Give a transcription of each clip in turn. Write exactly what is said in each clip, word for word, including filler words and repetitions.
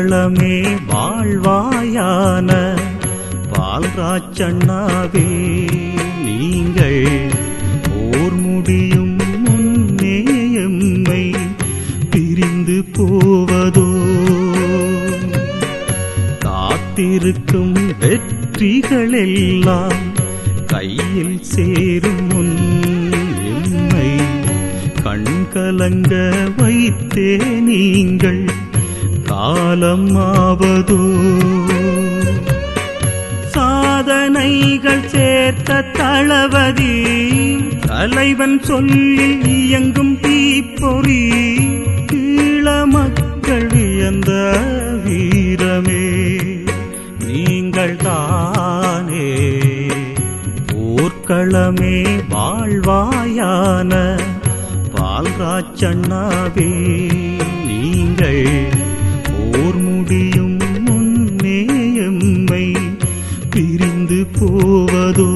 போர்க்களமே வாழ்வாயான பால்ராஜண்ணாவே நீங்கள் போர் முடியும் முன்னே எம்மை பிரிந்து போவதோ காத்திருக்கும் வெற்றிகளெல்லாம் கையில் சேரும் முன் எம்மை கண்கலங்க வைத்தே நீங்கள் காலம் ஆவதோ சாதனைகள் சேர்த்த தளபதி தலைவன் சொல்லி இயங்கும் தீப்பொறி ஈழ மக்கள் வியந்த வீரமே நீங்கள் தானே போர்க்களமே வாழ்வாயான பால்ராஜண்ணாவே நீங்கள் போர் முடியும் முன்னே எம்மை பிரிந்து போவதோ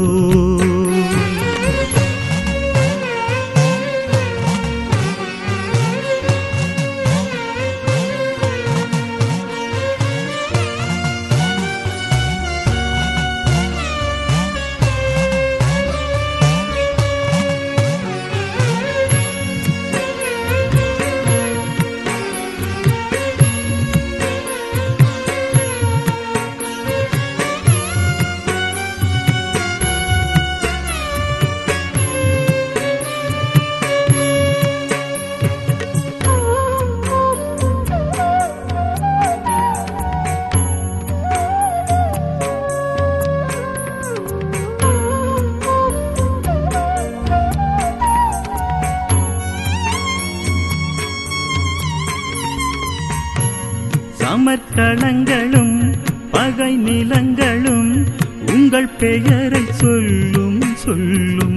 சமர்க்களங்களும் பகை நிலங்களும் உங்கள் பெயரை சொல்லும் சொல்லும்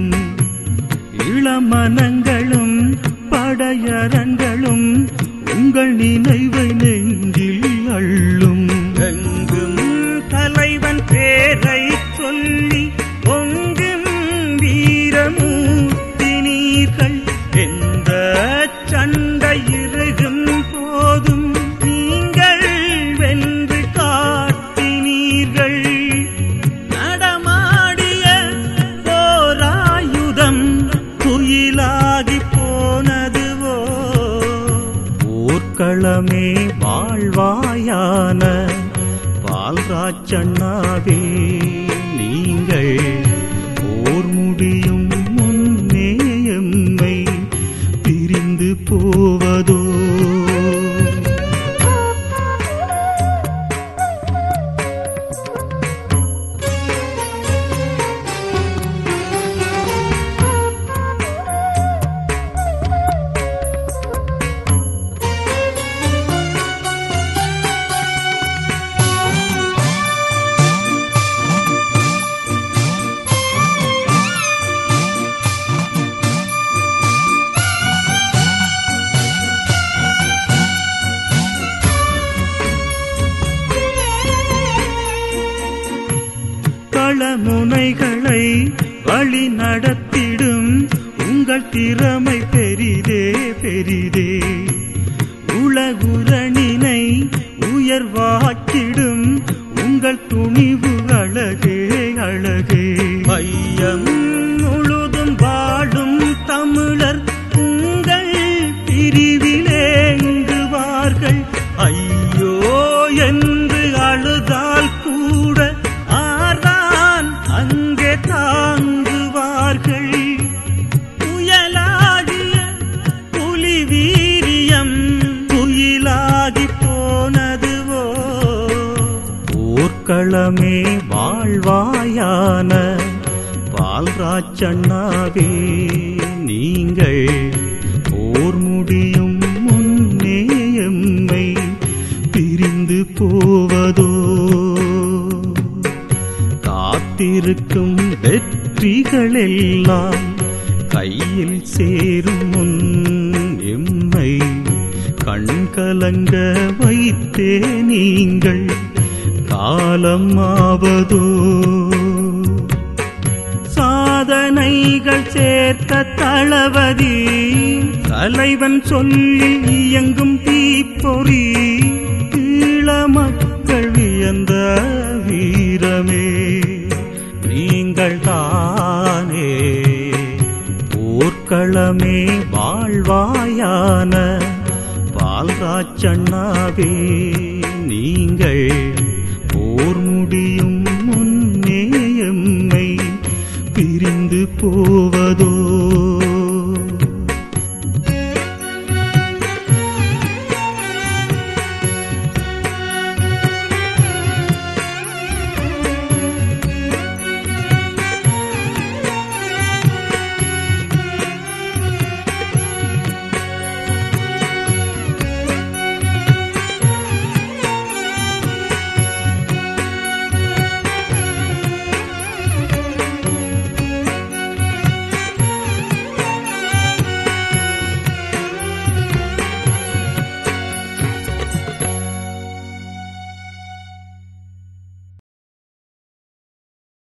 இளமனங்களும் படையரங்களும் உங்கள் நினைவை நெஞ்சில் அள்ளும் எங்கும் தலைவன் பேரை சொல்லி பொங்கும் வீரமூர்த்தி நீர்கள் எந்த சண்டை இருக்கும் போதும் போர்க்களமே வாழ்வாயான பால்ராஜண்ணாவே நீங்கள் போர் முடியும் முன்னே எம்மை பிரிந்து போவதோ களமுனைகளை வழி நடத்திடும் உங்கள் திறமை பெரிதே பெரிதே உலகுரணினை உயர்வாக்கிடும் உங்கள் துணிவு அழகே அழகே மையம் முழுதும் வாழும் தமிழர் உங்கள் பிரிவிலேங்குவார்கள் ஐயோ என்று அழுதால் கூட அங்கே தாங்குவார்கள் புயலாகிய புலி வீரியம் புயலாகி போனதுவோ போர்க்களமே வாழ்வாயான பால்ராஜண்ணாவே நீங்கள் போர் முடியும் முன்னே எம்மை பிரிந்து போவதோ காத்திருக்கும் வெற்றிகளெல்லாம் கையில் சேரும் முன் எம்மை கண்கலங்க வைத்தே நீங்கள் காலம் ஆவதோ சாதனைகள் சேர்த்த தளபதி தலைவன் சொல்லி இயங்கும் தீப்பொறி ஈழ உயர்ந்த வீரமே நீங்கள் தானே. போர்க்களமே வாழ்வாயான பால்ராச்சண்ணாவே நீங்கள் போர் முடியும் முன்னே எம்மை பிரிந்து போவதோ